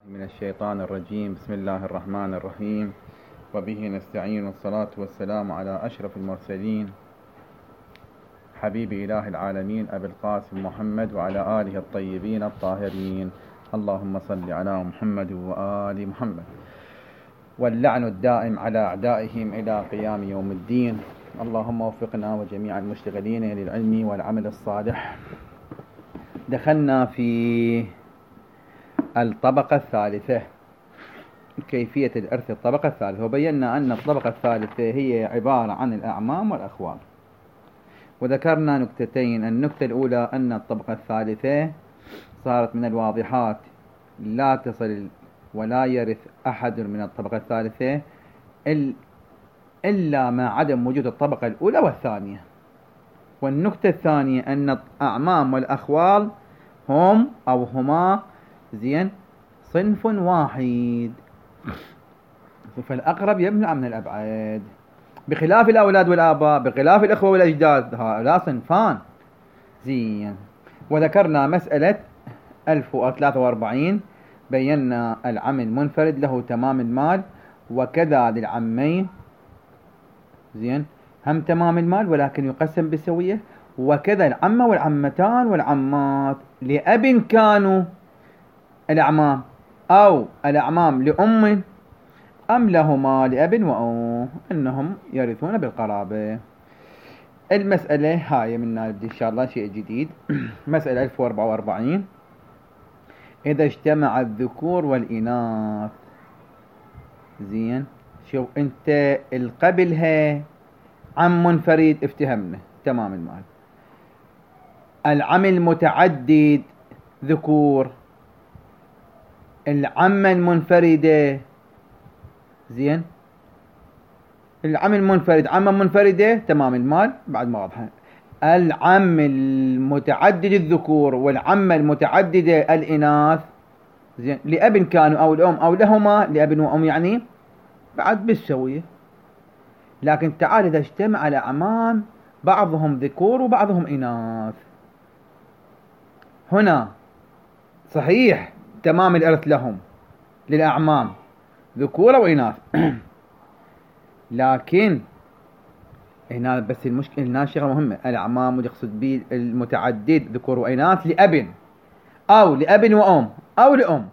من الشيطان الرجيم. بسم الله الرحمن الرحيم، وبه نستعين، والصلاة والسلام على أشرف المرسلين حبيب إله العالمين أبي القاسم محمد وعلى آله الطيبين الطاهرين. اللهم صل على محمد وآل محمد. واللعن الدائم على أعدائهم إلى قيام يوم الدين. اللهم وفقنا وجميع المشتغلين للعلم والعمل الصالح. دخلنا في الطبقة الثالثة، كيفية الإرث الطبقة الثالثة، وبينا أن الطبقة الثالثة هي عبارة عن الأعمام والأخوال، وذكرنا نكتتين. النكتة الأولى أن الطبقة الثالثة صارت من الواضحات لا تصل ولا يرث أحد من الطبقة الثالثة إلا مع عدم وجود الطبقة الأولى والثانية. والنكتة الثانية أن الأعمام والأخوال هم أو هما صنف واحد، فالأقرب يمنع من الأبعد، بخلاف الأولاد والآباء، بخلاف الإخوة والأجداد، هؤلاء صنفان. وذكرنا مسألة 1043، بينا العم المنفرد له تمام المال، وكذا للعمين هم تمام المال ولكن يقسم بالسوية، وكذا العمة والعمتان والعمات لأب كانوا الأعمام، أو الأعمام لأم، أم لهما لأب وأم، أنهم يرثون بالقرابة. المسألة هاي منا نبدأ إن شاء الله شيء جديد. مسألة 1044، إذا اجتمع الذكور والإناث. شوف أنت القبلها عم منفرد افتهمنا تمام المال، العم المتعدد ذكور، العمة المنفردة العم المنفرد عمة منفردة تمام المال بعد ما واضحة. العم المتعدد الذكور والعمة المتعددة الإناث لأب كانوا أو الأم أو لهما لأب وأم، يعني بعد بالسوية. لكن تعال إذا اجتمع الأعمام بعضهم ذكور وبعضهم إناث، هنا صحيح تمام الإرث لهم للأعمام ذكور وإناث لكن هنا بس المشكلة، هنا شغلة مهمة. الأعمام يقصد به المتعدد ذكور وإناث لأب أو لأب وأم أو لأم.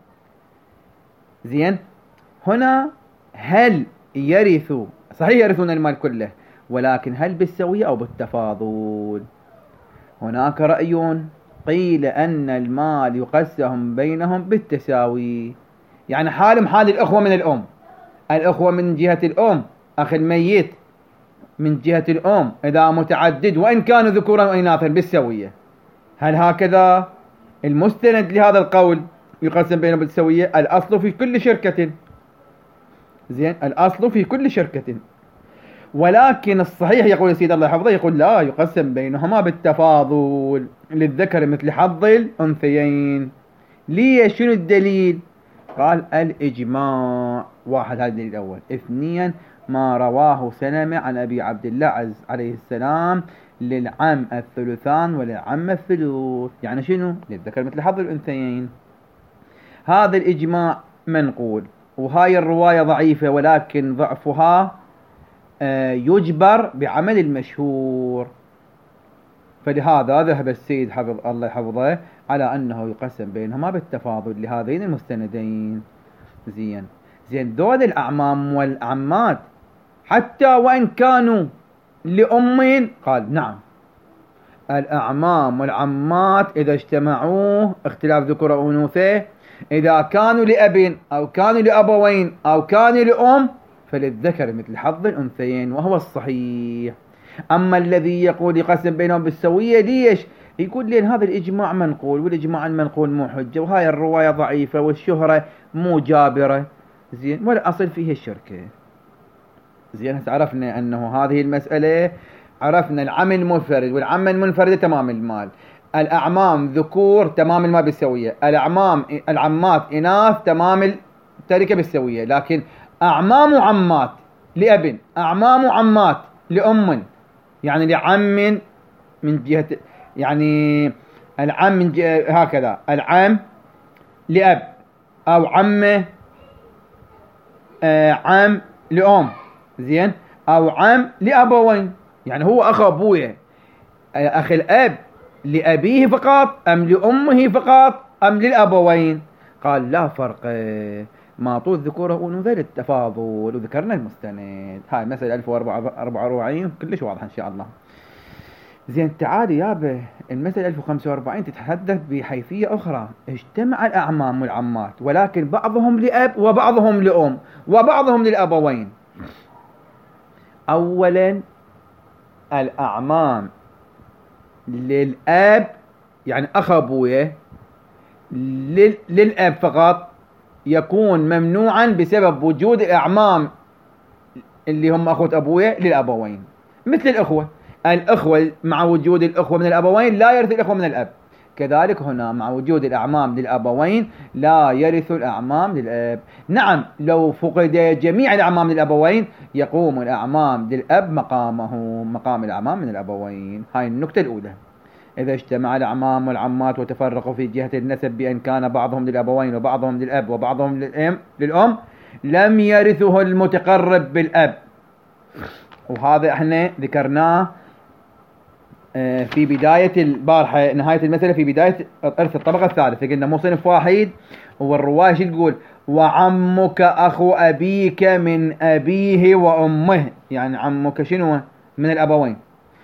هنا هل يرثوا؟ صحيح يرثون المال كله، ولكن هل بالسوية أو بالتفاضل؟ هناك رأي قيل أن المال يقسم بينهم بالتساوي، يعني حالهم حال الأخوة من الأم، الأخوة من جهة الأم، أخي الميت من جهة الأم إذا متعدد وإن كانوا ذكورا وإناثا بالسوية. هل هكذا؟ المستند لهذا القول يقسم بينهم بالسوية الأصل في كل شركة، الأصل في كل شركة. ولكن الصحيح يقول سيد الله يحفظه، يقول لا، يقسم بينهما بالتفاضل، للذكر مثل حظ الأنثيين. ليش؟ شنو الدليل؟ قال الإجماع. واحد، هذا الدليل الأول. اثنين، ما رواه سلمة عن أبي عبد الله عليه السلام للعم الثلثان وللعم الثلث، يعني شنو؟ للذكر مثل حظ الأنثيين. هذا الإجماع منقول، وهاي الرواية ضعيفة، ولكن ضعفها يجبر بعمل المشهور، فلهذا ذهب السيد حفظ الله يحفظه على أنه يقسم بينهما بالتفاضل لهذين المستندين. دول الأعمام والعمات حتى وإن كانوا لأمين، قال نعم، الأعمام والعمات إذا اجتمعوا اختلاف ذكور أو أنوثة، إذا كانوا لأب أو كانوا لأبوين أو كانوا لأم فللذكر مثل حظ الأنثيين، وهو الصحيح. أما الذي يقول يقسم بينهم بالسوية، ليش؟ يقول لين هذا الإجماع منقول، والإجماع المنقول مو حجة، وهاي الرواية ضعيفة، والشهرة مو جابرة، والأصل فيه الشركة. هسه عرفنا أنه هذه المسألة، عرفنا العم المنفرد والعمة المنفردة تمام المال، الأعمام ذكور تمام المال بالسوية، العمات إناث تمام التركة بالسوية. لكن أعمام وعمات لأب، أعمام وعمات لأم، يعني لعم من جهة، يعني العم من جهة هكذا، العم لأب أو عمه عم لأم، زين، أو عم لأبوين، يعني هو أخو أبويا، أخ الأب لأبيه فقط أم لأمه فقط أم للأبوين؟ قال لا فرق، ما طول ذكوره وأنوثة للتفاضل، وذكرنا المستند. هاي مسألة 1044 كلش واضحة إن شاء الله. زين، تعالي يابا المسألة 1045 تتحدث بحيثية أخرى. اجتمع الأعمام والعمات ولكن بعضهم لأب وبعضهم لأم وبعضهم للأبوين. أولا الأعمام للأب، يعني أخ أبويا للأب فقط، يكون ممنوعا بسبب وجود الأعمام اللي هم أخوة أبويا للأبوين، مثل الأخوة مع وجود الأخوة من الأبوين لا يرث الأخوة من الأب، كذلك هنا مع وجود الأعمام للأبوين لا يرث الأعمام للأب. نعم، لو فقد جميع الأعمام للأبوين يقوم الأعمام للأب مقام الأعمام من الأبوين. هاي النكتة الأولى. إذا اجتمع الأعمام والعمات وتفرقوا في جهة النسب بأن كان بعضهم للأبوين وبعضهم للأب وبعضهم للأم لم يرثه المتقرب بالأب. وهذا احنا ذكرناه في بداية البارحة، نهاية المسألة في بداية إرث الطبقة الثالثة، قلنا مو صنف واحد. والرواية شو تقول؟ وعمك أخو أبيك من أبيه وأمه، يعني عمك شنو؟ من الأبوين.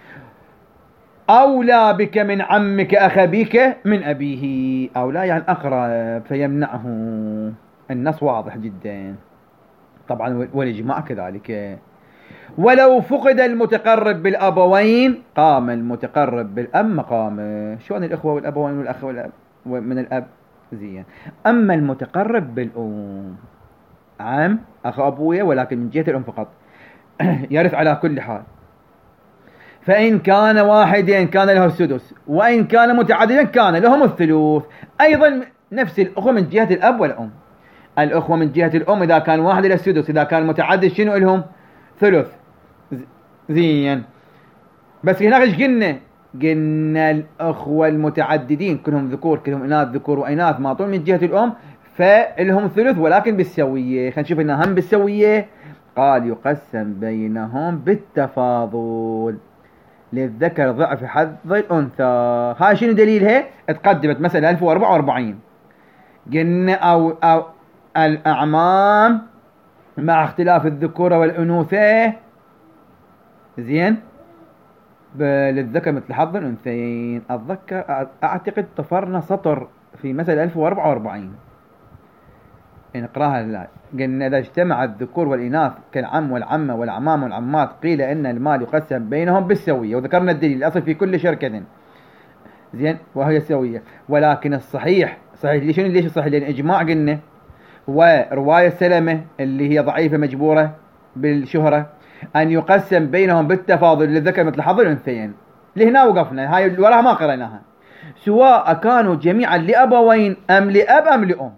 أولى بك من عمك أخ أبيك من أبيه، أولى يعني أقرب فيمنعه. النص واضح جدا طبعا، والإجماع كذلك. ولو فقد المتقرب بالأبوين قام المتقرب بالأب مقامه. شلون الإخوة والأبوين والأخ والأب من الأب؟ زين. أما المتقرب بالأم، عم أخ أبويا ولكن من جهة الأم فقط، يرث على كل حال. فإن كان واحدا كان له السدس، وإن كان متعددا كان لهم الثلث. أيضا نفس الأخوة من جهة الأب والأم. الأخوة من جهة الأم إذا كان واحد له السدس، إذا كان متعدد شنو لهم؟ ثلث. زين. بس هناك ايش قلنا الأخوة المتعددين كلهم ذكور كلهم إناث، ذكور وإناث معطون من جهة الأم، فلهم ثلث ولكن بالسوية. خلينا نشوف إنها هم بالسوية. قال يقسم بينهم بالتفاضل، للذكر ضعف حظ الأنثى. هاي شنو دليلها؟ تقدمت مسألة 1044. قلنا أو الأعمام مع اختلاف الذكورة والأنوثة، زين، للذكر مثل حظ الأنثيين. أتذكر أعتقد طفرنا سطر في مسألة 1044 نقراها الآن. قلنا إذا اجتمع الذكور والإناث كالعم والعمة والعمام والعمات قيل إن المال يقسم بينهم بالسوية، وذكرنا الدليل الأصل في كل شركة، زين، وهي سوية. ولكن الصحيح صحيح ليش الصحيح؟ لأن إجماع قلنا، ورواية سلمة اللي هي ضعيفة مجبورة بالشهرة، أن يقسم بينهم بالتفاضل للذكر مثل حظ الأنثيين. لهنا وقفنا، هاي وراها ما قرأناها. سواء كانوا جميعا لأبوين أم لأب أم لأم.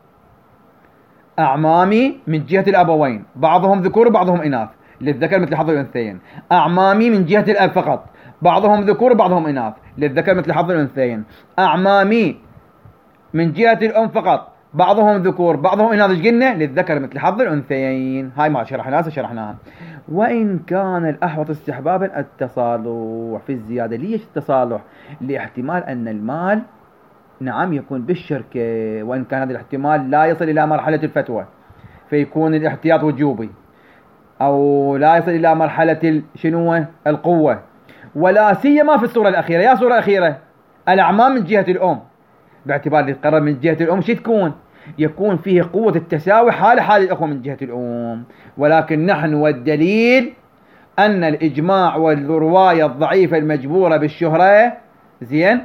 أعمامي من جهة الأبوين بعضهم ذكور وبعضهم إناث، للذكر مثل حظ الأنثيين. أعمامي من جهة الأب فقط بعضهم ذكور وبعضهم إناث، للذكر مثل حظ الأنثيين. أعمامي من جهة الأم فقط بعضهم ذكور بعضهم إناث، ايش قلنا؟ للذكر مثل حظ الأنثيين. هاي ما شرحناها. وإن كان الأحوط استحبابا التصالح في الزيادة. ليش التصالح؟ لاحتمال أن المال نعم يكون بالشركة، وإن كان هذا الاحتمال لا يصل إلى مرحلة الفتوى فيكون الاحتياط وجوبي، أو لا يصل إلى مرحلة شنو القوة، ولا سيما في الصورة الأخيرة. يا صورة أخيرة الأعمام من جهة الأم، باعتبار القرار من جهة الأم شو تكون؟ يكون فيه قوة التساوي حال الأخوة من جهة الأم. ولكن نحن والدليل أن الإجماع والرواية الضعيفة المجبورة بالشهرة، زين،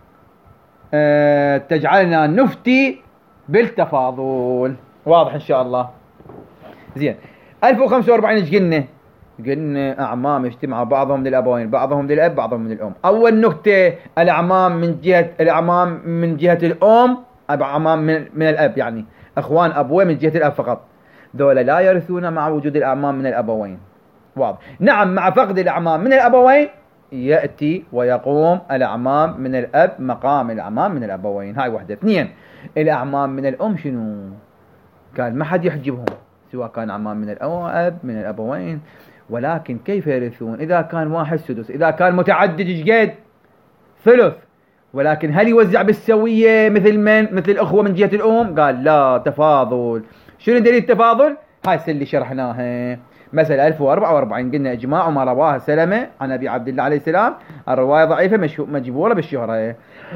تجعلنا نفتي بالتفاضل. واضح إن شاء الله. زين. 1045 ايش قلنا؟ قلنا أعمام يجتمع بعضهم للأبوين بعضهم للأب بعضهم من الأم. أول نكتة الأعمام من جهة الأم، أعمام من الأب، يعني أخوان أبوين من جهة الأب فقط، ذولا لا يرثون مع وجود الأعمام من الأبوين. واضح. نعم، مع فقد الأعمام من الأبوين يأتي ويقوم الأعمام من الأب مقام الأعمام من الأبوين. هاي وحدة. اثنين، الأعمام من الأم شنو؟ قال ما حد يحجبهم سواء كان أعمام من الأب من الأبوين، ولكن كيف يرثون؟ إذا كان واحد سدس، إذا كان متعدد إيش قد؟ ثلث. ولكن هل يوزع بالسوية مثل من؟ مثل الأخوة من جهة الأم؟ قال لا، تفاضل. شنو دليل التفاضل؟ هاي اللي شرحناها. مسألة 1044 قلنا إجماع ما رواها سلمة عن أبي عبد الله عليه السلام، الرواية ضعيفة مجبورة بالشهرة.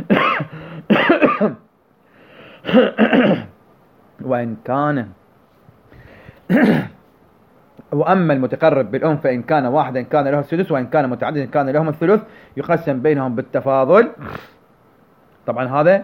وإن كان وأما المتقرب بالأم فإن كان واحدا كان له السدس، وإن كان متعددا كان لهم الثلث، يقسم بينهم بالتفاضل. طبعا هذا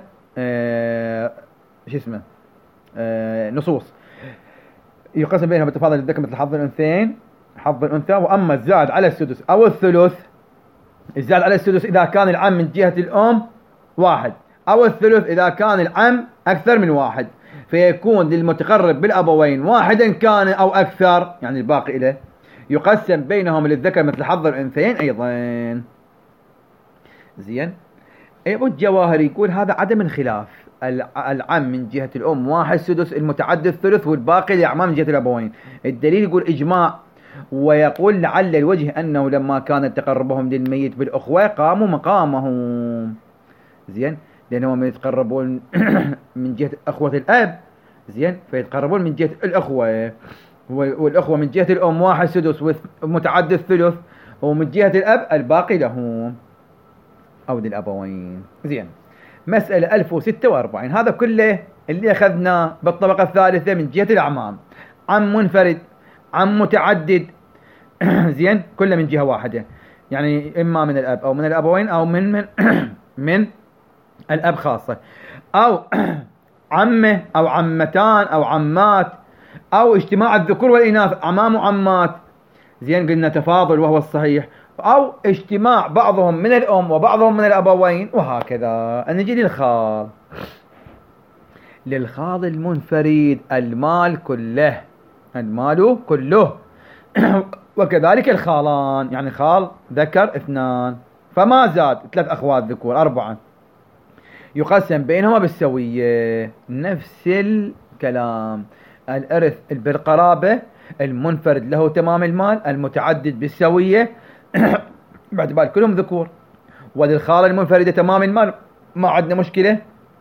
شو اسمه نصوص. يقسم بينهم بالتفاضل للذكر مثل حظ الأنثيين، حظ الأنثى. وأما الزائد على السدس أو الثلث، الزائد على السدس إذا كان العم من جهة الأم واحد، أو الثلث إذا كان العم أكثر من واحد، فيكون للمتقرب بالأبوين واحدا كان أو أكثر، يعني الباقي له، يقسم بينهم للذكر مثل حظ الأنثيين أيضا. زين. أبو الجواهر يقول هذا عدم الخلاف، العم من جهة الأم واحد سدس، المتعدد ثلث، والباقي الأعمام من جهة الأبوين. الدليل يقول إجماع، ويقول لعل الوجه أنه لما كان تقربهم للميت بالأخوة قاموا مقامهم. زين، لأنهم يتقربون من جهة أخوة الأب، زين، فيتقربون من جهة الأخوة، والأخوة من جهة الأم واحد سدس ومتعدد ثلث، ومن جهة الأب الباقي لهم أو للأبوين. زين. مسألة 1046 هذا كله اللي أخذناه بالطبقة الثالثة من جهة الأعمام، عم منفرد، عم متعدد، زين، كله من جهة واحدة، يعني إما من الأب أو من الأبوين أو من الأب خاصة، أو عمه أو عمتان أو عمات، أو اجتماع الذكور والإناث عمام وعمات. زين، قلنا تفاضل وهو الصحيح، أو اجتماع بعضهم من الأم وبعضهم من الأبوين، وهكذا. نجي للخال. للخال المنفرد المال كله، المال كله. وكذلك الخالان، يعني خال ذكر 2 فما زاد 3 أخوات ذكور 4، يقسم بينهما بالسوية. نفس الكلام. الإرث بالقرابة، المنفرد له تمام المال، المتعدد بالسوية باعتبار كلهم ذكور. وللخالة المنفردة تمام المال، ما عندنا مشكلة.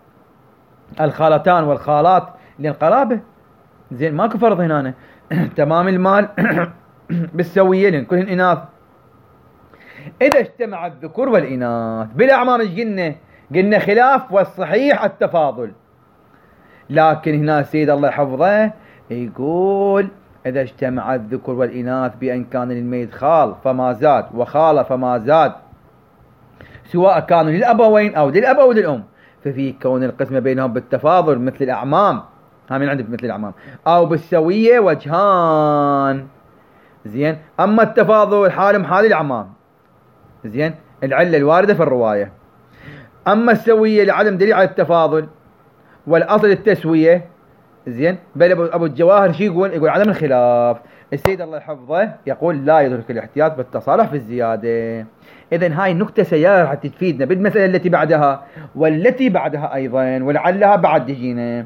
الخالتان والخالات للقرابة، زين، ماكو فرض هنا. تمام المال بالسوية لأن كلهن إناث. إذا اجتمع الذكور والإناث بالأعمام، ايش قلنا؟ قلنا خلاف، والصحيح التفاضل. لكن هنا السيد الله يحفظه يقول إذا اجتمع الذكور والإناث بأن كان للميت خال فما زاد وخالة فما زاد، سواء كانوا للأبوين أو للأب أو للأم، ففي كون القسمة بينهم بالتفاضل مثل الأعمام، ها من عندك مثل الأعمام، أو بالسوية وجهان. زين. أما التفاضل حالهم حال الأعمام، زين، العلة الواردة في الرواية. أما السوية لعدم دليل على التفاضل، والأصل التسوية. زين. بل أبو الجواهر شو يقول؟ يقول عدم الخلاف. السيد الله يحفظه يقول لا يترك الاحتياط بالتصالح في الزيادة. إذن هاي النقطة سيارة حتى تفيدنا بالمسألة التي بعدها والتي بعدها أيضا، ولعلها بعد تجينا.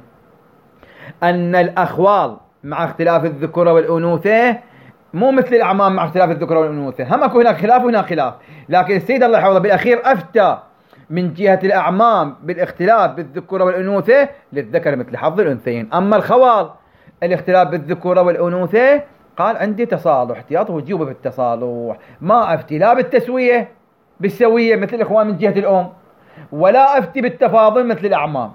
أن الأخوال مع اختلاف الذكورة والأنوثة مو مثل الأعمام مع اختلاف الذكورة والأنوثة، هم أكو هناك خلاف وهناك خلاف، لكن السيد الله يحفظه بالأخير أفتى من جهة الأعمام بالاختلاف بالذكورة والأنوثة للذكر مثل حظ الأنثيين. أما الخوال الاختلاف بالذكورة والأنوثة قال عندي تصالح احتياط وجوبه بالتصالح، ما أفتي لا بالتسوية بالسوية مثل الإخوان من جهة الأم، ولا أفتي بالتفاضل مثل الأعمام.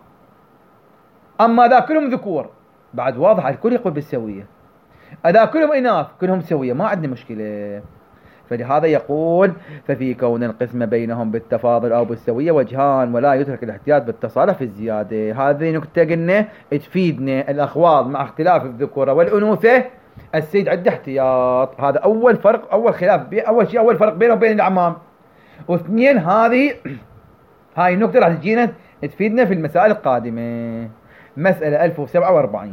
أما ذا كلهم ذكور بعد واضح الكل يقول بالسوية، أذا كلهم إناث كلهم سوية، ما عندنا مشكلة. فلهذا يقول ففي كون القسمة بينهم بالتفاضل أو بالسوية وجهان، ولا يترك الاحتياط بالتصالح في الزيادة. هذه نكتة قلنا تفيدنا الأخوال مع اختلاف الذكورة والأنوثة السيد عنده احتياط. هذا أول فرق، أول خلاف، أول شيء أول فرق بينه وبين الأعمام. واثنين هاي النكتة راح تجينا تفيدنا في المسائل القادمة. مسألة 1047.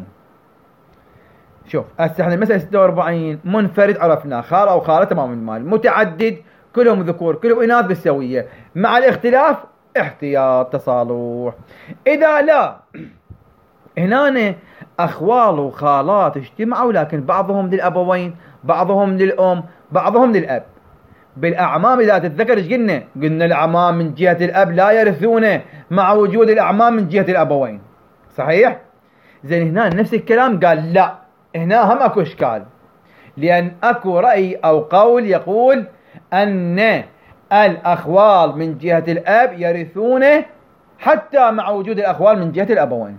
شوف هسه احنا المسألة 46 منفرد عرفنا، خال أو خالة تمام المال، متعدد كلهم ذكور كلهم إناث بالسوية، مع الاختلاف احتياط تصالح. إذا لا، هنا أخوال وخالات اجتمعوا لكن بعضهم للأبوين بعضهم للأم بعضهم للأب. بالأعمام إذا تتذكر ايش قلنا الأعمام من جهة الأب لا يرثون مع وجود الأعمام من جهة الأبوين، صحيح؟ زين هنا نفس الكلام قال لا، هنا هم اكو اشكال، لان اكو رأي او قول يقول ان الاخوال من جهة الاب يرثون حتى مع وجود الاخوال من جهة الابوين،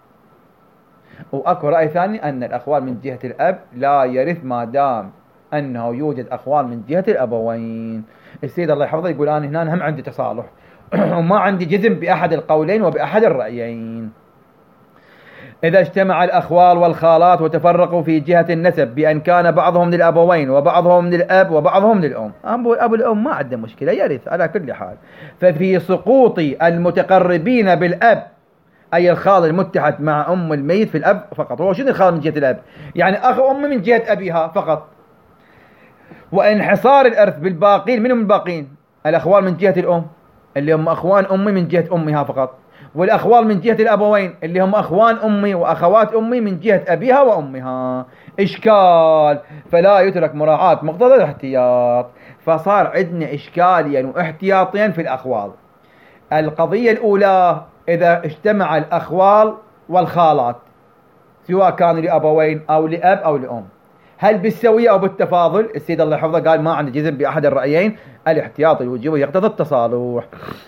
واكو رأي ثاني ان الاخوال من جهة الاب لا يرث ما دام انه يوجد اخوال من جهة الابوين. السيد الله يحفظه يقول انا هنا هم عندي تصالح وما عندي جزم باحد القولين وباحد الرأيين. إذا اجتمع الأخوال والخالات وتفرقوا في جهة النسب بأن كان بعضهم للأبوين وبعضهم للأب وبعضهم للأم، أبو الأم ما عنده مشكلة يرث على كل حال. ففي سقوط المتقربين بالأب، أي الخال المتحد مع أم الميت في الأب فقط. هو شنو الخال من جهة الأب؟ يعني أخ أم من جهة أبيها فقط. وانحصار الإرث بالباقين، منهم الباقين؟ الأخوال من جهة الأم اللي هم أخوان أمي من جهة أمها فقط، والأخوال من جهة الأبوين اللي هم أخوان أمي وأخوات أمي من جهة أبيها وأمها. إشكال، فلا يترك مراعاة مقتضى الاحتياط. فصار عندنا إشكاليا واحتياطيا في الأخوال. القضية الأولى إذا اجتمع الأخوال والخالات سواء كانوا لأبوين أو لأب أو لأم، هل بالسوية أو بالتفاضل؟ السيد الله يحفظه قال ما عندي جزم بأحد الرأيين، الاحتياط الوجوبي يقتضي التصالح.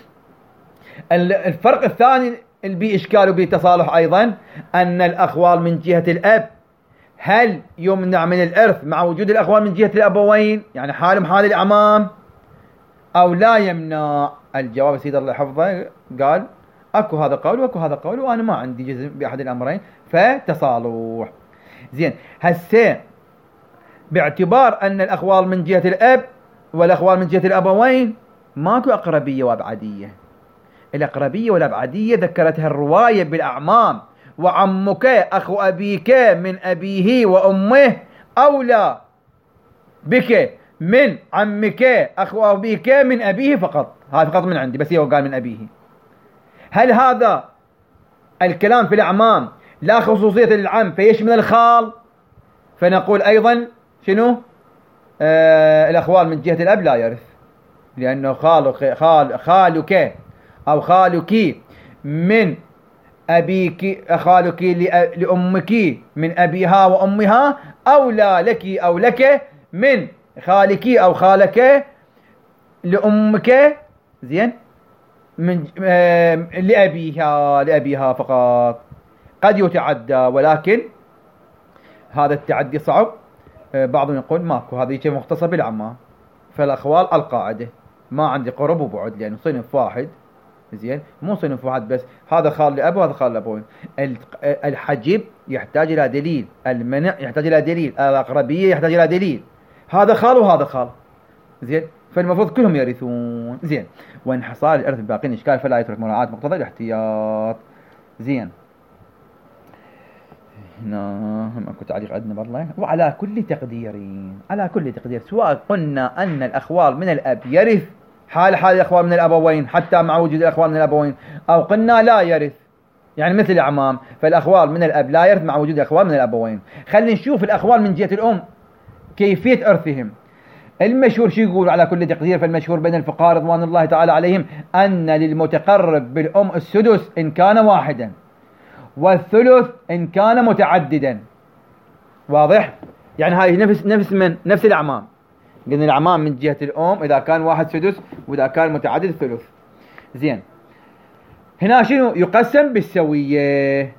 الفرق الثاني اللي بيه إشكال وبيه تصالح أيضا أن الأخوال من جهة الأب هل يمنع من الإرث مع وجود الأخوال من جهة الأبوين، يعني حالهم حال الأعمام، أو لا يمنع؟ الجواب سيد الله حفظه قال أكو هذا قول وأكو هذا قول وأنا ما عندي جزم بأحد الأمرين فتصالح. زين هسه باعتبار أن الأخوال من جهة الأب والأخوال من جهة الأبوين ماكو أقربية وأبعدية. الأقربية والأبعدية ذكرتها الرواية بالأعمام، وعمك أخو أبيك من أبيه وأمه أولى بك من عمك أخو أبيك من أبيه فقط. هذا فقط من عندي، بس هو قال من أبيه. هل هذا الكلام في الأعمام لا خصوصية للعم فيشمل الخال؟ فنقول أيضا شنو؟ الأخوال من جهة الأب لا يرث، لأنه خالك أو خالك من أبيك، خالك لأمك من أبيها وأمها أولى لك أو لك من خالك أو خالك لأمك، زين، من لأبيها فقط. قد يتعدى ولكن هذا التعدي صعب. بعضهم يقول ماكو، هذه شيء مختصر بالعمام. فالأخوال القاعدة ما عندي قرب وبعد، لأنه صنف واحد، زين، مو صنف واحد بس، هذا خال لأب وهذا خال لأبوين. الحجب يحتاج إلى دليل، المنع يحتاج إلى دليل، الأقربية يحتاج إلى دليل، هذا خال وهذا خال، زين، فالمفروض كلهم يرثون، زين. وانحصار الإرث الباقين إشكال، فلا يترك مراعاة مقتضى الاحتياط، زين. هنا هم اكو تعليق عندنا والله. وعلى كل تقدير، على كل تقدير، سواء قلنا أن الأخوال من الأب يرث حال الأخوال من الأبوين حتى مع وجود الأخوال من الأبوين، أو قلنا لا يرث، يعني مثل الأعمام، فالأخوال من الأب لا يرث مع وجود الأخوال من الأبوين. خلينا نشوف الأخوال من جهة الأم كيفية إرثهم. المشهور شو يقول على كل تقدير؟ فالمشهور بين الفقهاء رضوان الله تعالى عليهم أن للمتقرب بالأم السدس إن كان واحدا، والثلث إن كان متعددا. واضح؟ يعني هاي نفس الأعمام. قلنا الأعمام من جهة الأم إذا كان واحد سدس، وإذا كان متعدد ثلث، زين. هنا شنو؟ يقسم بالسوية.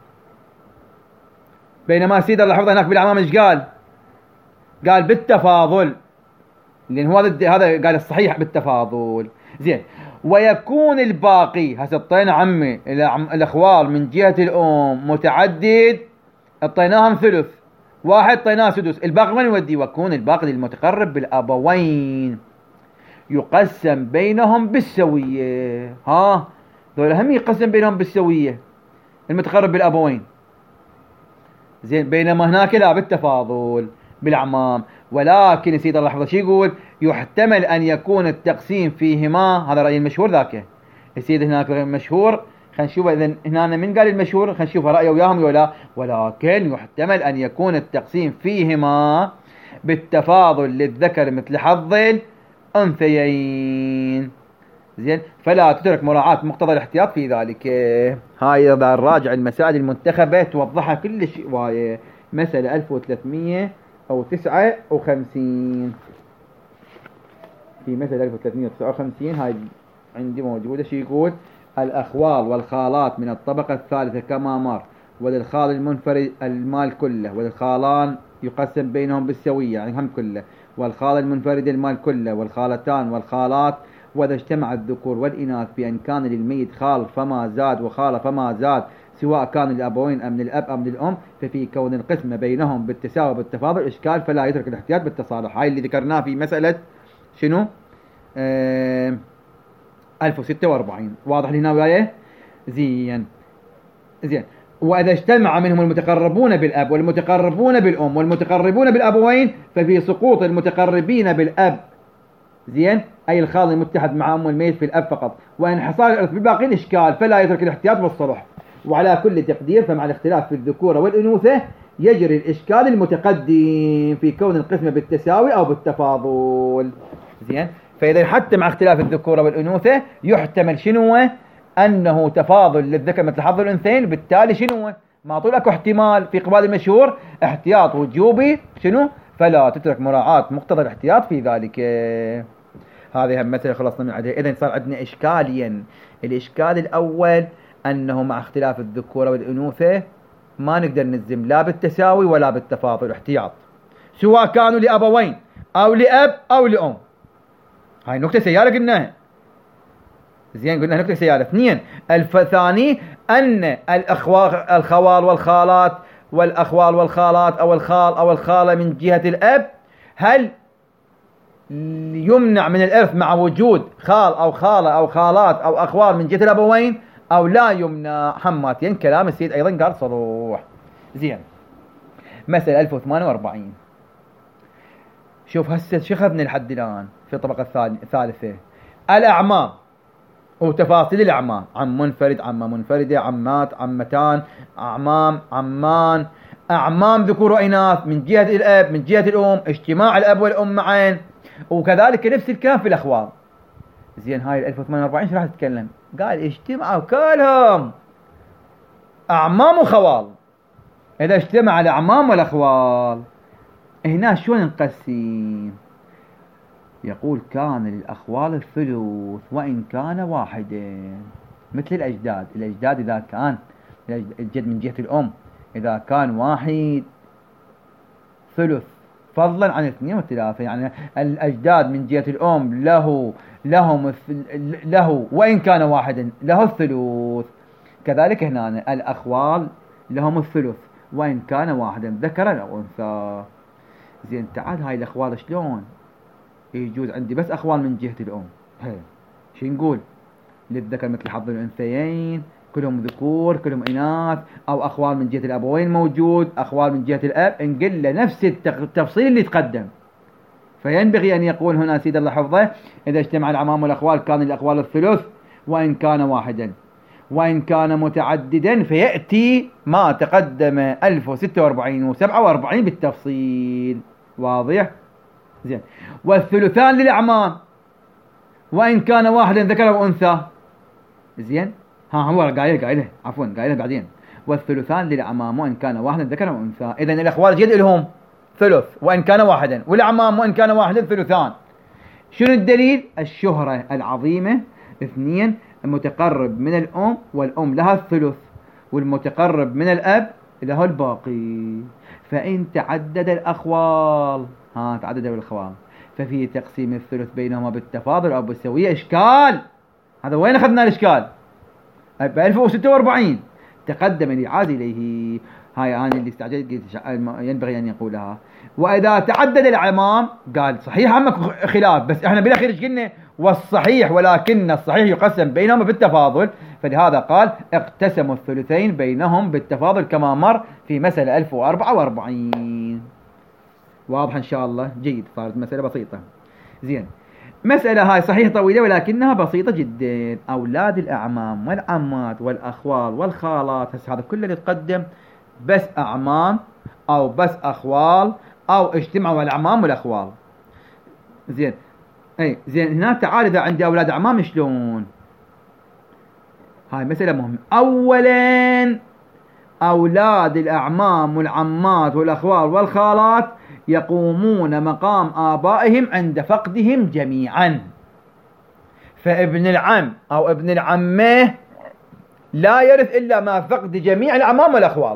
بينما سيد الله حفظه هناك بالأعمام ايش قال؟ قال بالتفاضل، لأن هو هذا قال الصحيح بالتفاضل، زين. ويكون الباقي، هسه اعطينا عمي الأخوال من جهة الأم متعدد، اعطيناهم ثلث، واحد اعطيناه سدس، الباقي من يودي؟ ويكون الباقي للمتقرب بالأبوين، يقسم بينهم بالسوية. ها ذول هم يقسم بينهم بالسوية، المتقرب بالأبوين، زين. بينما هناك لا، بالتفاضل. بالأعمام. ولكن سيد الله حفظه شو يقول؟ يحتمل أن يكون التقسيم فيهما، هذا رأي المشهور ذاك السيد هناك مشهور. خلينا نشوف إذا هنا من قال المشهور، خلينا نشوف رأيه وياهم ولا. ولكن يحتمل أن يكون التقسيم فيهما بالتفاضل للذكر مثل حظ الأنثيين. زين، فلا تترك مراعاة مقتضى الاحتياط في ذلك. هاي إذا نراجع المسائل المنتخبة توضحها كل شيء وايه. مسألة 1359 في مسألة 1359 هاي عندي موجودة. شو يقول؟ الأخوال والخالات من الطبقة الثالثة كما مر، وللخال المنفرد المال كله، وللخالان يقسم بينهم بالسوية يعني هم كله، والخال المنفرد المال كله، والخالتان والخالات، وإذا اجتمع الذكور والإناث بأن كان للميت خال فما زاد وخال فما زاد، سواء كان الأبوين أم من الأب أم من الأم، ففي كون القسمة بينهم بالتساوي بالتفاضل إشكال، فلا يترك الاحتياط بالتصالح. هاي اللي ذكرناه في مسألة شنو 1046. واضح لنا وياي؟ زين. وإذا اجتمع منهم المتقربون بالأب والمتقربون بالأم والمتقربون بالأبوين، ففي سقوط المتقربين بالأب، زين، أي الخال المتحد مع أم الميت في الأب فقط، وانحصار الإرث بالباقي الإشكال، فلا يترك الاحتياط بالصلح. وعلى كل تقدير فمع الاختلاف في الذكورة والأنوثة يجري الإشكال المتقدم في كون القسمة بالتساوي أو بالتفاضل. زين، فإذا حتى مع اختلاف الذكورة والأنوثة يحتمل شنو؟ أنه تفاضل للذكر مثل حظ الأنثيين، بالتالي شنو؟ ما طول أكو احتمال في قبال المشهور احتياط وجوبي شنو؟ فلا تترك مراعاة مقتضى الاحتياط في ذلك. هذه هم مثلا خلصنا من عندها. إذن صار عندنا إشكالين. الإشكال الأول أنه مع اختلاف الذكورة والأنوثة ما نقدر نلزم لا بالتساوي ولا بالتفاضل، احتياط، سواء كانوا لأبوين أو لأب أو لأم. هاي نقطة سيارة قلناها. زين، قلنا نقطة سيارة. اثنين، الثاني أن الخوال والخالات والأخوال والخالات أو الخال أو الخالة من جهة الأب، هل يمنع من الإرث مع وجود خال أو خالة أو خالات أو أخوال من جهة الأبوين أو لا يمنع؟ حماتين كلام السيد أيضا قال صروح. زين، مسألة 1048. شوف هسه شو أخذنا لحد الآن في الطبقة الثالثة؟ الأعمام وتفاصيل الأعمام: عم منفرد، عمة منفردة، عمات، عمتان، أعمام، عمان، أعمام ذكور وإناث من جهة الأب من جهة الأم، اجتماع الأب والأم معين، وكذلك نفس الكلام في الأخوال. زين، هاي 1048 شو راح تتكلم؟ قال اجتمعوا كلهم أعمام وخوال. إذا اجتمع الأعمام والأخوال هنا شلون نقسم؟ يقول كان للأخوال الثلث وإن كان واحدا، مثل الأجداد. الأجداد إذا كان الجد من جهة الأم إذا كان واحد ثلث فضلا عن اثنين وثلاثة، يعني الأجداد من جهة الأم له وإن كان واحدا له الثلث. كذلك هنا الأخوال لهم الثلث وإن كان واحدا ذكرا أو أنثى. زين، تعال هاي الأخوال شلون يجوز عندي بس أخوال من جهة الأم؟ شو نقول؟ للذكر مثل حظ الأنثيين، كلهم ذكور كلهم إناث، أو أخوال من جهة الأبوين موجود، أخوال من جهة الأب، نقول له نفس التفصيل اللي تقدم. فينبغي أن يقول هنا سيد الله حفظه: إذا اجتمع الأعمام والأخوال كان الأخوال الثلث وإن كان واحدا، وإن كان متعددا فيأتي ما تقدم 1046 و47 بالتفصيل. واضح؟ زين، والثلثان للأعمام وإن كان واحدا ذكر أو أنثى. زين، هو قايله عفوا قايله بعدين: والثلثان للأعمام وإن كان واحدا ذكر أو أنثى. إذن الأخوال جد لهم ثلث وإن كان واحدا، والأعمام وإن كان واحدا ثلثان. شنو الدليل؟ الشهرة العظيمة. اثنين، المتقرب من الأم والأم لها الثلث، والمتقرب من الأب له الباقي. فإن تعدد الأخوال تعدد الأخوال ففي تقسيم الثلث بينهما بالتفاضل أو بالسوية إشكال. هذا وين أخذنا الإشكال؟ ب 1046 تقدم الإعادة إليه. هاي أنا اللي استعجلت ينبغي أن يقولها. وإذا تعدد الأعمام قال صحيح عمك خلاف، بس إحنا بالأخير إيش قلنا؟ والصحيح، ولكن الصحيح يقسم بينهما بالتفاضل، فلهذا قال اقتسموا الثلثين بينهم بالتفاضل كما مر في مسألة 1044. واضح إن شاء الله؟ جيد، صارت مسألة بسيطة. زين، مسألة هاي صحيح طويلة ولكنها بسيطة جدا. أولاد الأعمام والعمات والأخوال والخالات، هسه هذا كله يتقدم بس أعمام أو بس أخوال أو اجتمعوا الأعمام والأخوال. زين، أي زين، هنا تعال إذا عندي أولاد أعمام شلون؟ هاي مسألة مهمة. أولا أولاد الأعمام والعمات والأخوال والخالات يقومون مقام آبائهم عند فقدهم جميعا. فابن العم أو ابن العمة لا يرث إلا ما فقد جميع الأعمام والأخوال.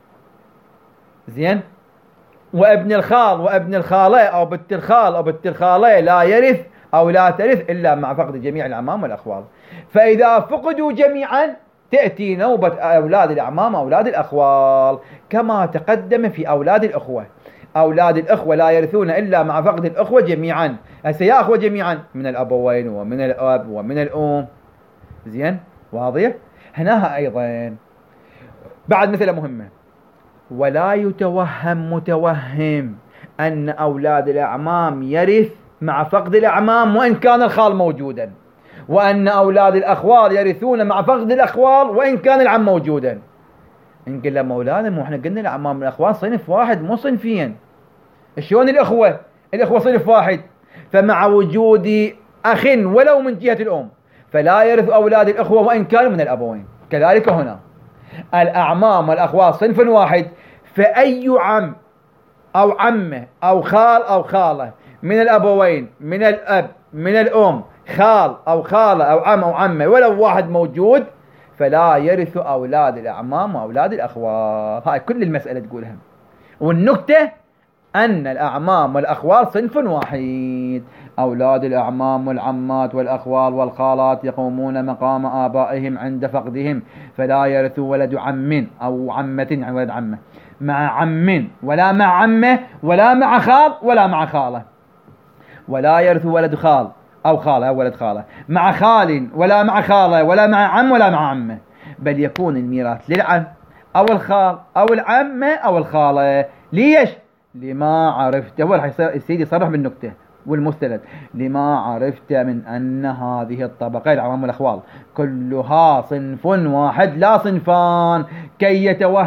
زين، وابن الخال وابن الخالة أو بنت الخال أو بنت الخالة لا يرث أو لا ترث إلا مع فقد جميع الأعمام والأخوال. فإذا فقدوا جميعا تأتي نوبة أولاد الأعمام وأولاد الأخوال، كما تقدم في أولاد الأخوة. أولاد الأخوة لا يرثون إلا مع فقد الأخوة جميعا. هسه يا أخوة جميعا من الأبوين ومن الأب ومن الأم. زين، واضح؟ هناها أيضا بعد مثلة مهمة. ولا يتوهم متوهم أن أولاد الأعمام يرث مع فقد الأعمام وإن كان الخال موجودا، وأن أولاد الأخوال يرثون مع فقد الأخوال وإن كان العم موجودا. نقول له مولانا مو احنا قلنا الأعمام والأخوال صنف واحد مو صنفين. شلون الأخوة؟ الأخوة صنف واحد، فمع وجود أخ ولو من جهة الأم فلا يرث أولاد الأخوة وإن كانوا من الأبوين. كذلك هنا الأعمام والأخوال صنف واحد، فأي عم أو عمة أو خال أو خالة من الأبوين من الأب من الأم، خال أو خالة أو عم أو عمة ولو واحد موجود، فلا يرث أولاد الأعمام وأولاد الأخوال. هاي كل المسألة تقولها. والنكتة أن الأعمام والأخوال صنف واحد. أولاد الأعمام والعمات والأخوال والخالات يقومون مقام آبائهم عند فقدهم، فلا يرث ولد عم أو عمة، يعني ولد عمة مع عم ولا مع عمة ولا مع خال ولا مع خالة. ولا يرث ولد خال أو خالة أو ولد خالة مع خال ولا مع خالة ولا مع عم ولا مع عمة، بل يكون الميراث للعم أو الخال أو العمة أو الخالة. ليش؟ لما عرفت، هو السيد يصرح بالنكتة والمستند، لما عرفت من أن هذه الطبقة الأعمام والأخوال كلها صنف واحد لا صنفان. كي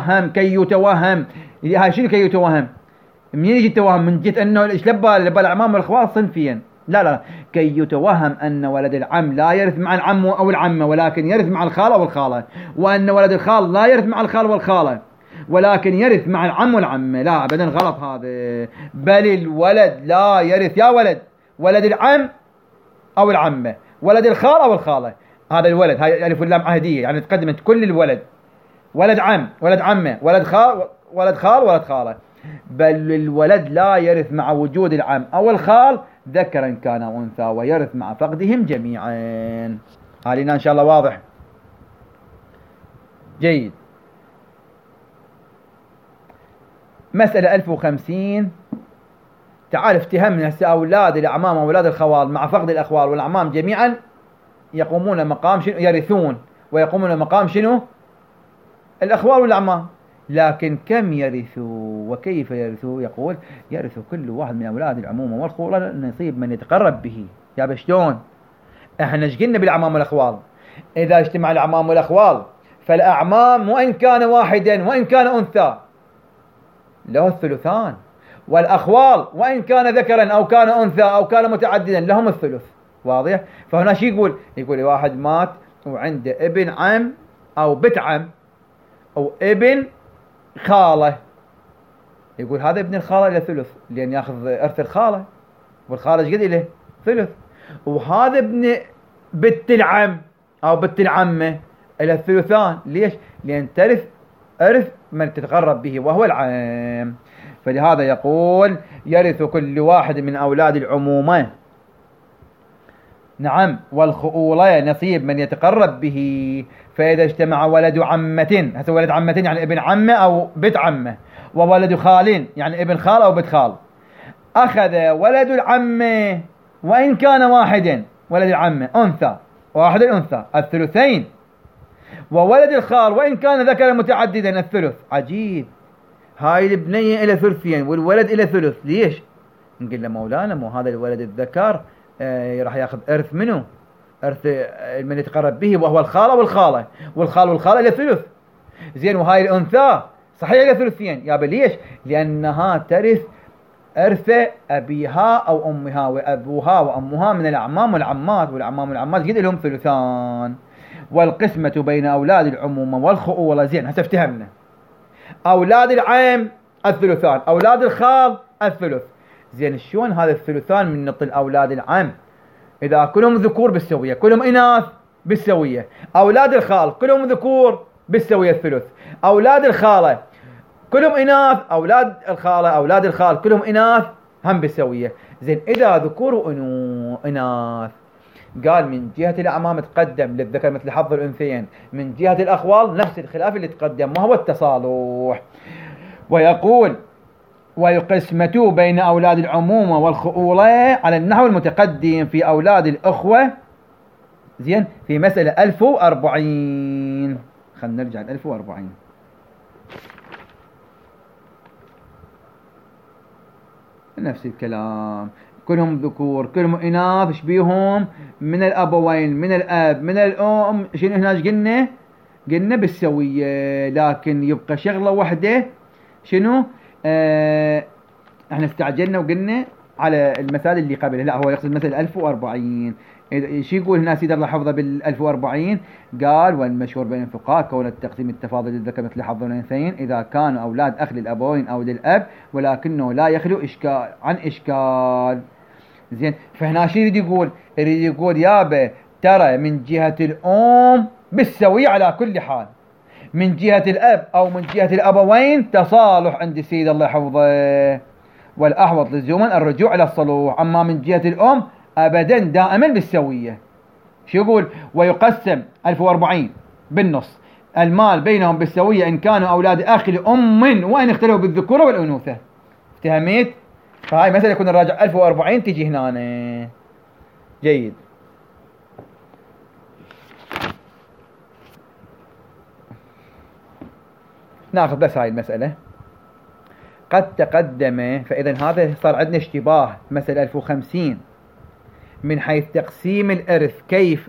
يتوهم هاي شنو كي يتوهم؟ منين يجي التوهم؟ من جهة أنه إيش لبى الأعمام والأخوال صنفيا؟ لا، كي يتوهم أن ولد العم لا يرث مع العم أو العمة ولكن يرث مع الخالة والخالة، وأن ولد الخال لا يرث مع الخال والخالة ولكن يرث مع العم والعمة. لا أبدا، غلط هذا. بل الولد لا يرث يا ولد العم أو العمة، ولد الخال أو الخالة. هذا الولد، هاي ألف واللام عهدية، يعني تقدمت كل الولد، ولد عم ولد عمة ولد خال ولد خالة. بل الولد لا يرث مع وجود العم أو الخال ذكرا كان أو أنثى، ويرث مع فقدهم جميعا. هالينا إن شاء الله واضح؟ جيد. مسألة 1050. تعال افتهمنا هسه أولاد الأعمام وأولاد الخوال مع فقد الأخوال والأعمام جميعا يقومون مقام شنو؟ يرثون ويقومون مقام شنو؟ الأخوال والأعمام. لكن كم يرثوا وكيف يرثوا؟ يقول يرث كل واحد من أولاد العمومة والخولة نصيب من يتقرب به. يا بشلون؟ احنا ايش قلنا بالأعمام والأخوال؟ إذا اجتمع الأعمام والأخوال فالأعمام وإن كان واحدا وإن كان أنثى له الثلثان، والأخوال وإن كان ذكرا أو كان أنثى أو كان متعددا لهم الثلث. واضح؟ فهنا شو يقول واحد مات وعنده ابن عم أو بنت عم أو ابن خالة، يقول هذا ابن الخالة له ثلث لأن يأخذ إرث الخالة، والخالة ايش قد له؟ ثلث. وهذا ابن بنت العم أو بنت العمة له الثلثان. ليش؟ لأن ترث إرث من تتقرب به وهو العم. فلهذا يقول يرث كل واحد من أولاد العمومة نعم والخؤولة نصيب من يتقرب به. فإذا اجتمع ولد عمة، هذا ولد عمة يعني ابن عمة أو بنت عمة، وولد خال يعني ابن خال أو بنت خال، أخذ ولد العمة وإن كان واحدا، ولد العمة أنثى واحد الأنثى الثلثين، وولد الخال وإن كان ذكر متعددا الثلث. عجيب، هاي البنية إلى ثلثين والولد إلى ثلث، ليش؟ نقول له مولانا مو هذا الولد الذكر راح ياخذ إرث منه، إرث من يتقرب به وهو الخالة والخالة، والخالة إلى ثلث. زين وهاي الأنثى صحيح إلى ثلثين، يابا ليش؟ لأنها ترث إرث أبيها أو أمها، وأبوها وأمها من الأعمام والعمات، والأعمام والعمات قد لهم ثلثان. والقسمة بين أولاد العمومة والخؤولة. زين هسه افتهمنا، أولاد العم الثلثان، أولاد الخال الثلث. زين شلون هذا الثلثان من نطل أولاد العم؟ إذا كلهم ذكور بالسوية، كلهم إناث بالسوية. أولاد الخال كلهم ذكور بالسوية الثلث. أولاد الخالة كلهم إناث، أولاد الخالة أولاد الخال كلهم إناث هم بالسوية. زين إذا ذكور وإناث، قال من جهة الأعمام تقدم للذكر مثل حظ الأنثيين، من جهة الأخوال نفس الخلاف اللي تقدم وهو التصالح. ويقول ويقسمتوا بين أولاد العمومة والخؤولة على النحو المتقدم في أولاد الأخوة. زين في مسألة 1040. خلنا نرجع 1040. نفس الكلام، كلهم ذكور كلهم إناث، ايش بيهم؟ من الأبوين، من الأب، من الأم. شنو هنا قلنا بالسوية، لكن يبقى شغلة واحدة. شنو؟ احنا استعجلنا وقلنا على المثال اللي قبله، لا هو يقصد مثل 1040. شو يقول هنا سيدي الله حفظه بال1040؟ قال والمشهور بين الفقهاء كون التقسيم التفاضل للذكر مثل حظ الأنثيين إذا كانوا أولاد أخ للأبوين أو للأب، ولكنه لا يخلو إشكال عن إشكال. زين فهنا شو يريد يقول؟ يريد يقول يابا ترى من جهة الأم بالسوية على كل حال، من جهة الأب أو من جهة الأبوين تصالح عند سيد الله حفظه، والأحوط لزوما الرجوع إلى الصلوح. أما من جهة الأم أبدا دائما بالسوية. شو يقول؟ ويقسم 1040 بالنص المال بينهم بالسوية إن كانوا أولاد أخ لأم وإن اختلفوا بالذكورة والأنوثة. افتهمت؟ فهاي مثلا يكون الراجع 1040 تجي هنا. جيد. ناخذ بس هاي المسألة. قد تقدم، فإذا هذا صار عندنا اشتباه. مسألة 1050 من حيث تقسيم الإرث كيف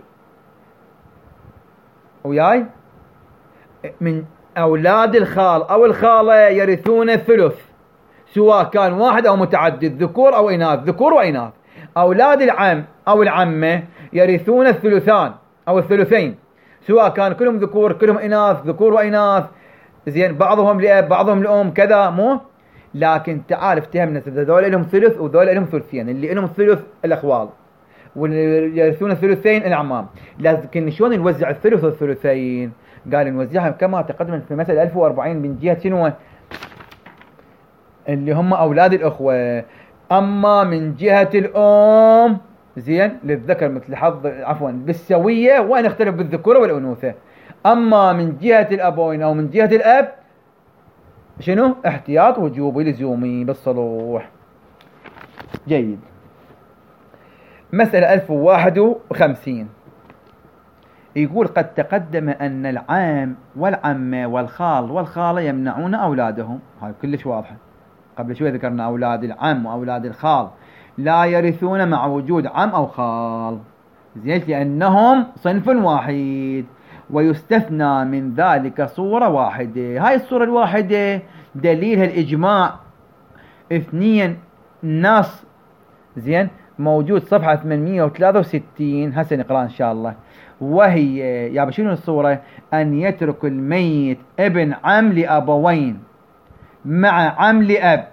وياي؟ من أولاد الخال أو الخالة يرثون الثلث سواء كان واحد أو متعدد، ذكور أو إناث، ذكور وإناث. أولاد العم أو العمة يرثون الثلثان أو الثلثين سواء كان كلهم ذكور كلهم إناث، ذكور وإناث. زين بعضهم لأب بعضهم لأم كذا، مو لكن تعال افتهمنا ذول لهم ثلث وذول لهم ثلثين. اللي لهم ثلث الأخوال واللي يرثون الثلثين الأعمام. لكن شلون نوزع الثلث والثلثين؟ قال نوزعها كما تقدم في مثل 1040 من جهة شنو؟ اللي هم أولاد الأخوة. أما من جهة الأم زين للذكر مثل حظ عفوا بالسوية وإن اختلف بالذكورة والأنوثة. أما من جهة الأبوين أو من جهة الأب شنو؟ احتياط وجوبي لزومي بالصلوح. جيد. مسألة 1051 يقول قد تقدم أن العام والعمة والخال والخالة يمنعون أولادهم. هاي كلش واضحة، قبل شوي ذكرنا أولاد العم وأولاد الخال لا يرثون مع وجود عم أو خال. زين لأنهم صنف واحد، ويستثنى من ذلك صورة واحدة. هاي الصورة الواحدة دليلها الإجماع. 2 نص زين موجود صفحة 863 هسه نقرأ إن شاء الله. وهي يا شنو الصورة؟ أن يترك الميت ابن عم لأبوين مع عم لأب.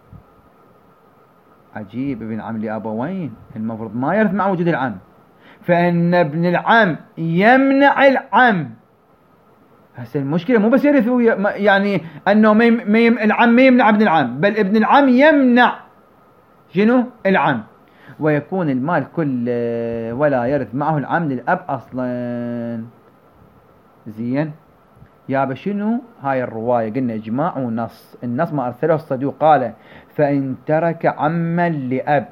عجيب، ابن عم لأبوين المفروض ما يرث مع وجود العم، فإن ابن العم يمنع العم. هسه المشكلة مو بس يرثوا يعني أنه العم ما يمنع ابن العم، بل ابن العم يمنع شنو؟ العم. ويكون المال كله ولا يرث معه العم للأب أصلا. زين يا شنو هاي الرواية؟ قلنا إجماع ونص. النص ما أرسله الصدوق قال فإن ترك عما لأب.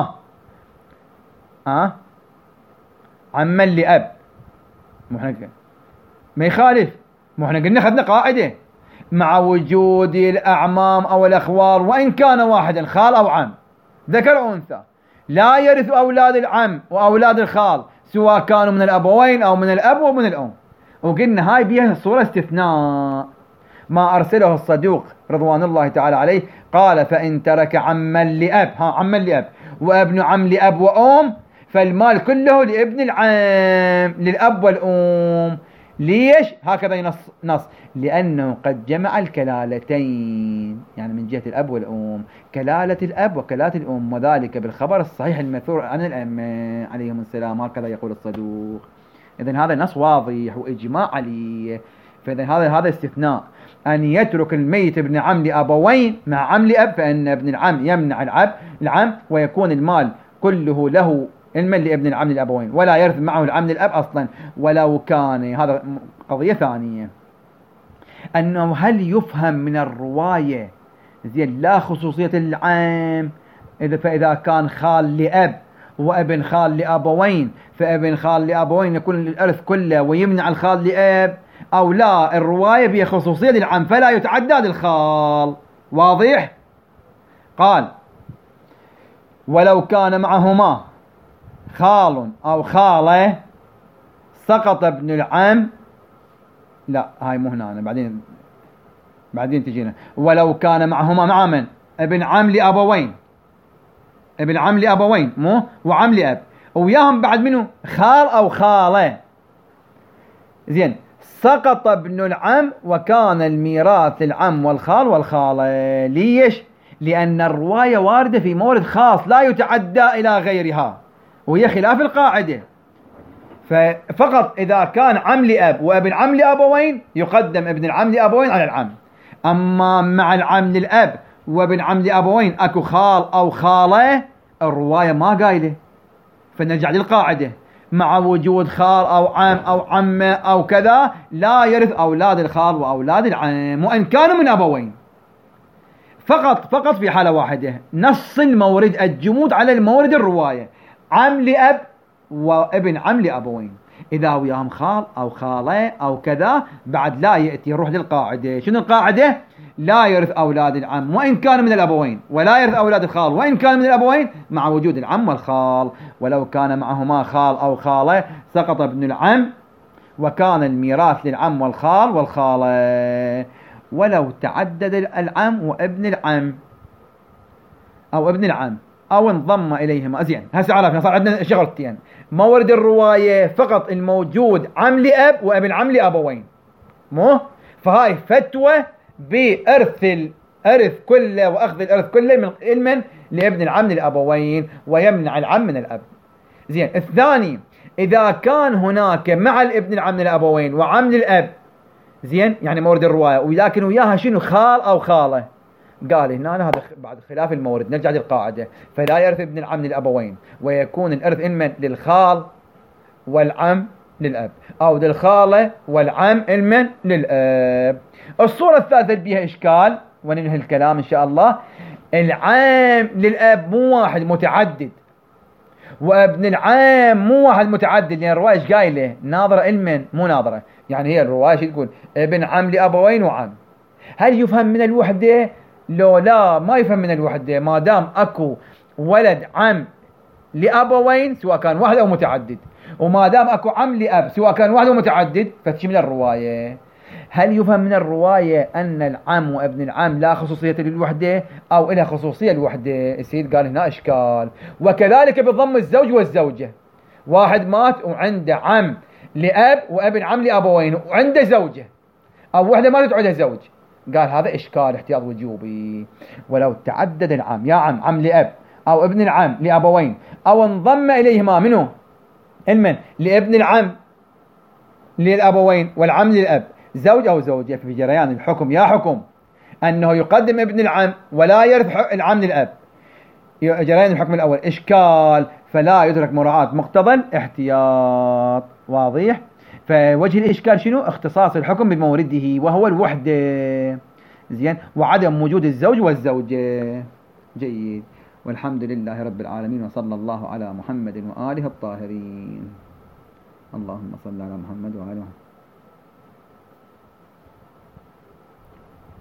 عما لأب مو احنا ما يخالف، مو احنا قلنا خذنا قاعدة مع وجود الأعمام أو الأخوال وإن كان واحدا خال أو عم ذكر أو أنثى، لا يرث أولاد العم وأولاد الخال سواء كانوا من الأبوين أو من الأب ومن الأم. وقلنا هاي بيها صورة استثناء ما أرسله الصدوق رضوان الله تعالى عليه، قال فإن ترك عما لأب، عما لأب وابن عم لأب وأم فالمال كله لابن العم للأب والأم. ليش؟ هكذا نص لأنه قد جمع الكلالتين، يعني من جهة الأب والأم كلالة الأب وكلالة الأم، وذلك بالخبر الصحيح المذكور عن الأئمة عليهم السلام، هكذا يقول الصدوق. إذن هذا النص واضح وإجماع عليه. فإذن هذا استثناء، أن يترك الميت ابن عم لأبوين مع عم لأب، فإن ابن العم يمنع العم ويكون المال كله له علما لابن العم للأبوين، ولا يرث معه العم للأب أصلا ولو كان. هذا قضية ثانية. أنه هل يفهم من الرواية زين لا خصوصية العام فإذا كان خال لأب وابن خال لأبوين فابن خال لأبوين يكون الإرث كله ويمنع الخال لأب، أو لا الرواية بها خصوصية للعم فلا يتعدى للخال. واضح؟ قال ولو كان معهما خال أو خالة سقط ابن العم. لا هاي مو هنا، بعدين تجينا. ولو كان معهما مع من؟ ابن عم لأبوين، ابن عم لأبوين مو وعم لأب، وياهم بعد منه خال أو خالة. زين، سقط ابن العم وكان الميراث العم والخال والخالة. ليش؟ لأن الرواية واردة في مورد خاص لا يتعدى إلى غيرها، وهي خلاف القاعدة. ففقط إذا كان عم لأب وابن عم لأبوين يقدم ابن العم لأبوين على العم. أما مع العم للأب وابن عم لأبوين أكو خال أو خالة، الرواية ما قايلة، فنرجع للقاعدة مع وجود خال أو عم أو عمة أو كذا لا يرث أولاد الخال وأولاد العم وإن كانوا من أبوين. فقط في حالة واحدة، نص المورد الجمود على المورد الرواية عم لأب وابن عم لأبوين. إذا وياهم خال أو خالة أو كذا بعد لا يأتي، يروح للقاعدة. شنو القاعدة؟ لا يرث أولاد العم وإن كان من الأبوين، ولا يرث أولاد الخال وإن كان من الأبوين مع وجود العم والخال. ولو كان معهما خال أو خالة سقط ابن العم وكان الميراث للعم والخال والخالة. ولو تعدد العم وابن العم أو ابن العم أو انضم إليهما. زين، هسه عرفنا صار عندنا شغلتين. مورد الرواية فقط الموجود عم لأب وابن عم لأبوين، مو فهاي فتوى بإرث الإرث كله وأخذ الإرث كله من علما لابن العم للأبوين ويمنع العم من الأب. زين، الثاني إذا كان هناك مع الابن العم للأبوين وعم للأب، زين يعني مورد الرواية، ولكن وياها شنو خال أو خالة، قال هنا هذا بعد خلاف المورد. نرجع للقاعدة، فلا يرث ابن العم للأبوين ويكون الإرث إما للخال والعم للأب أو للخالة والعم إما للأب. الصورة الثالثة اللي بيها إشكال وننهي الكلام إن شاء الله، العام للأب مو واحد متعدد وابن العام مو واحد متعدد، لأن الرواية إيش قايلة؟ ناظرة علما مو ناظرة. يعني هي الرواية شو تقول؟ ابن عم لأبوين وعم. هل يفهم من الوحدة؟ لو لا ما يفهم من الوحدة، ما دام أكو ولد عم لأبوين سواء كان واحد أو متعدد، وما دام أكو عم لأب سواء كان واحد أو متعدد، فتشمل الرواية. هل يفهم من الرواية أن العم وابن العم لا خصوصية للوحدة أو إلها خصوصية للوحدة؟ السيد قال هنا إشكال. وكذلك بضم الزوج والزوجة، واحد مات وعنده عم لأب وابن عم لأبوين وعنده زوجة، أو وحدة ماتت وعندها زوج، قال هذا إشكال احتياط وجوبي. ولو تعدد العم، يا عم لأب أو ابن العم لأبوين أو انضم إليهما منه علما لابن العم للأبوين والعم للأب زوج أو زوجة، في جريان الحكم يا حكم أنه يقدم ابن العم ولا يرث العم للأب. جريان الحكم الأول إشكال، فلا يترك مراعاة مقتضى الاحتياط. واضح؟ فوجه الإشكال شنو؟ اختصاص الحكم بمورده وهو الوحدة، زين، وعدم وجود الزوج والزوجة. جيد، والحمد لله رب العالمين، وصلى الله على محمد وآله الطاهرين. اللهم صل على محمد وآله محمد.